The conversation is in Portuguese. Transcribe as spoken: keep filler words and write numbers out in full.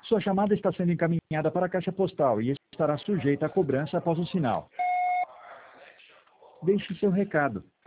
Sua chamada está sendo encaminhada para a caixa postal e estará sujeita à cobrança após o sinal. Deixe seu recado.